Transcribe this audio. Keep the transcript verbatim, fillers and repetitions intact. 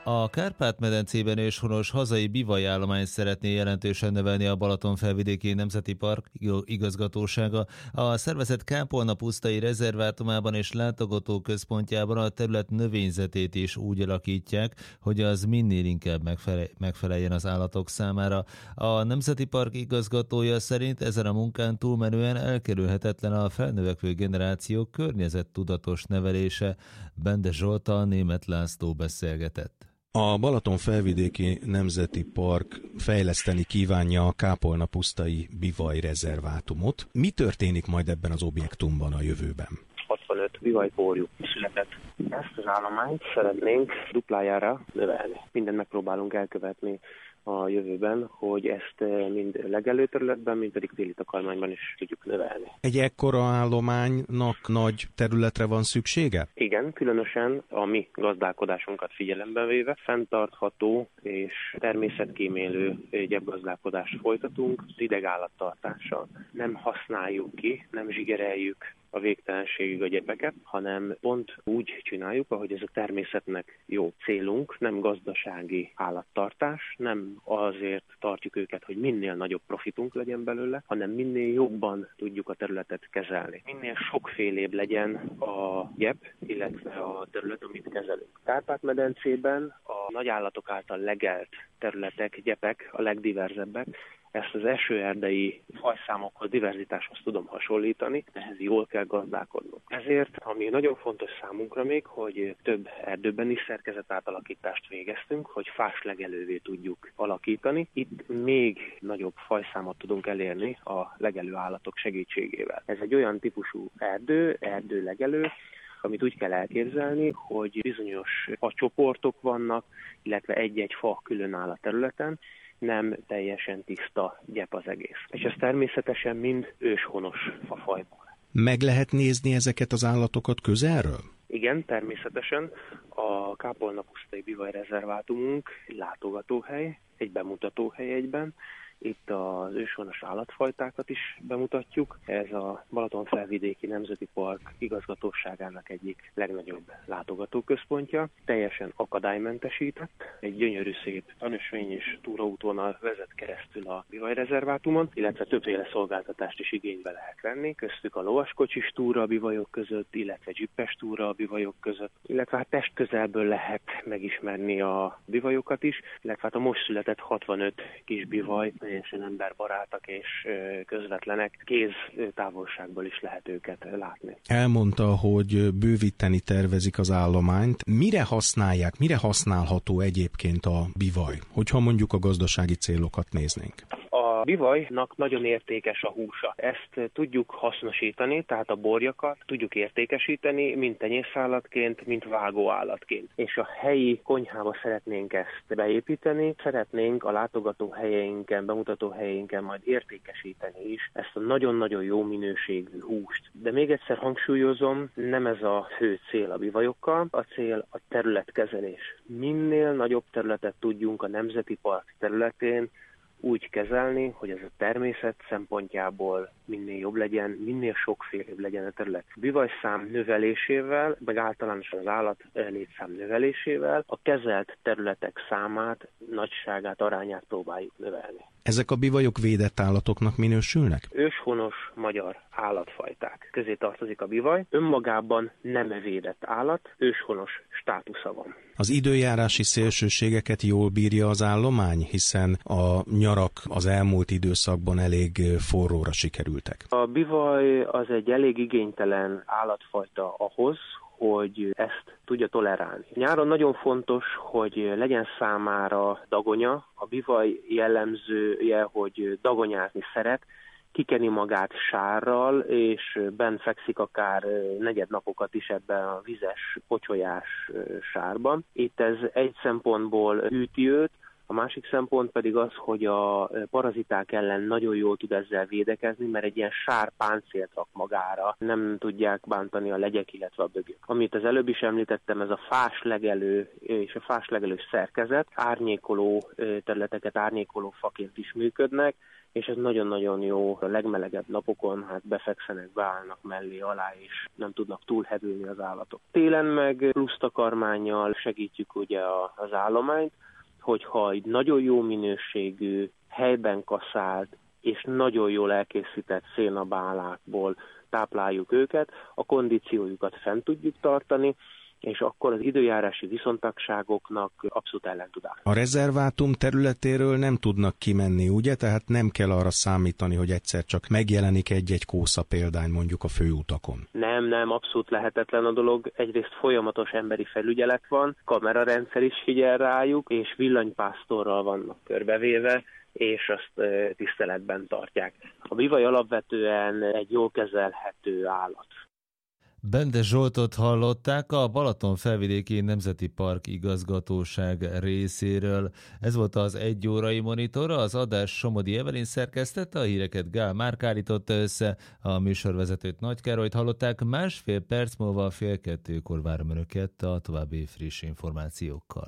A Kárpát-medencében őshonos hazai bivaj-állományt szeretné jelentősen növelni a Balatonfelvidéki Nemzeti Park igazgatósága. A szervezet kápolna-pusztai rezervátumában és látogatóközpontjában a terület növényzetét is úgy alakítják, hogy az minél inkább megfeleljen az állatok számára. A Nemzeti Park igazgatója szerint ezen a munkán túlmenően elkerülhetetlen a felnövekvő generáció környezettudatos nevelése. Bende Zsolttal Németh László beszélgetett. A Balatonfelvidéki Nemzeti Park fejleszteni kívánja a kápolna-pusztai bivaj rezervátumot. Mi történik majd ebben az objektumban a jövőben? hatvanöt bivajpórjú született. Ezt az állományt szeretnénk duplájára növelni. Mindent megpróbálunk elkövetni a jövőben, hogy ezt mind legelő területben, mind pedig téli takarmányban is tudjuk növelni. Egy ekkora állománynak nagy területre van szüksége? Igen, különösen a mi gazdálkodásunkat figyelembe véve fenntartható és természetkímélő gyepgazdálkodást folytatunk, idegállattartással. Nem használjuk ki, nem zsigereljük a végtelenségig a gyepeket, hanem pont úgy csináljuk, ahogy ez a természetnek jó célunk, nem gazdasági állattartás, nem azért tartjuk őket, hogy minél nagyobb profitunk legyen belőle, hanem minél jobban tudjuk a területet kezelni. Minél sokfélébb legyen a gyep, illetve a terület, amit kezelünk. Kárpát-medencében a nagy állatok által legelt területek, gyepek a legdiverzebbek. Ezt az esőerdei fajszámokhoz, diverzitáshoz tudom hasonlítani, ehhez jól kell gazdálkodnunk. Ezért, ami nagyon fontos számunkra még, hogy több erdőben is szerkezetátalakítást végeztünk, hogy fás legelővé tudjuk alakítani. Itt még nagyobb fajszámot tudunk elérni a legelő állatok segítségével. Ez egy olyan típusú erdő, erdő legelő, amit úgy kell elképzelni, hogy bizonyos facsoportok vannak, illetve egy-egy fa különáll a területen, nem teljesen tiszta gyep az egész. És ez természetesen mind őshonos fafajból. Meg lehet nézni ezeket az állatokat közelről? Igen, természetesen. A kápolna-pusztai bivaj rezervátumunk egy látogatóhely, egy bemutatóhely egyben. Itt az őshonos állatfajtákat is bemutatjuk. Ez a Balatonfelvidéki Nemzeti Park igazgatóságának egyik legnagyobb látogatóközpontja. Teljesen akadálymentesített, egy gyönyörű szép tanösvény és túraútvonal vezet keresztül a bivajrezervátumon, illetve többféle szolgáltatást is igénybe lehet venni. Köztük a lovaskocsis túra a bivajok között, illetve dzsippes túra a bivajok között, illetve hát testközelből lehet megismerni a bivajokat is, illetve hát a most született hatvanöt kis bivaj teljesen emberbarátak és közvetlenek, kéz távolságból is lehet őket látni. Elmondta, hogy bővíteni tervezik az állományt. Mire használják, mire használható egyébként a bivaj, hogyha mondjuk a gazdasági célokat néznénk? A bivajnak nagyon értékes a húsa. Ezt tudjuk hasznosítani, tehát a borjakat tudjuk értékesíteni, mint tenyészállatként, mint vágóállatként. És a helyi konyhába szeretnénk ezt beépíteni, szeretnénk a látogatóhelyeinken, bemutatóhelyeinken majd értékesíteni is ezt a nagyon-nagyon jó minőségű húst. De még egyszer hangsúlyozom, nem ez a fő cél a bivajokkal, a cél a területkezelés. Minél nagyobb területet tudjunk a Nemzeti Park területén úgy kezelni, hogy ez a természet szempontjából minél jobb legyen, minél sokfélébb legyen a terület. Bivajszám növelésével, meg általánosan az állat létszám növelésével a kezelt területek számát, nagyságát, arányát próbáljuk növelni. Ezek a bivajok védett állatoknak minősülnek? Őshonos magyar állatfajták közé tartozik a bivaj. Önmagában nem védett állat, őshonos státusza van. Az időjárási szélsőségeket jól bírja az állomány, hiszen a nyarak az elmúlt időszakban elég forróra sikerültek. A bivaj az egy elég igénytelen állatfajta ahhoz, hogy ezt tudja tolerálni. Nyáron nagyon fontos, hogy legyen számára dagonya. A bivaj jellemzője, hogy dagonyázni szeret, kikeni magát sárral, és bent fekszik akár negyed napokat is ebben a vizes, pocsolyás sárban. Itt ez egy szempontból hűti őt, A másik szempont pedig az, hogy a paraziták ellen nagyon jól tud ezzel védekezni, mert egy ilyen sár páncélt rak magára, nem tudják bántani a legyek, illetve a bögök. Amit az előbb is említettem, ez a fás legelő és a fás legelő szerkezet, árnyékoló területeket árnyékoló faként is működnek, és ez nagyon-nagyon jó a legmelegebb napokon, hát befekszenek, beállnak mellé, alá, és nem tudnak túlhevülni az állatok. Télen meg plusz takarmánnyal segítjük ugye az állományt, hogyha egy nagyon jó minőségű, helyben kaszált és nagyon jól elkészített szénabálákból tápláljuk őket, a kondíciójukat fent tudjuk tartani, és akkor az időjárási viszontagságoknak abszolút ellen tud állni. A rezervátum területéről nem tudnak kimenni, ugye? Tehát nem kell arra számítani, hogy egyszer csak megjelenik egy-egy kósza példány mondjuk a főutakon. Nem, nem, abszolút lehetetlen a dolog. Egyrészt folyamatos emberi felügyelet van, kamerarendszer is figyel rájuk, és villanypásztorral vannak körbevéve, és azt tiszteletben tartják. A bivaj alapvetően egy jól kezelhető állat. Bende Zsoltot hallották a Balaton Felvidéki Nemzeti Park igazgatóság részéről. Ez volt az egy órai monitor, az adás Somodi Evelin szerkesztette, a híreket Gál Márk állította össze, a műsorvezetőt Nagy Károlyt hallották, másfél perc múlva fél kettőkor várom önöket a további friss információkkal.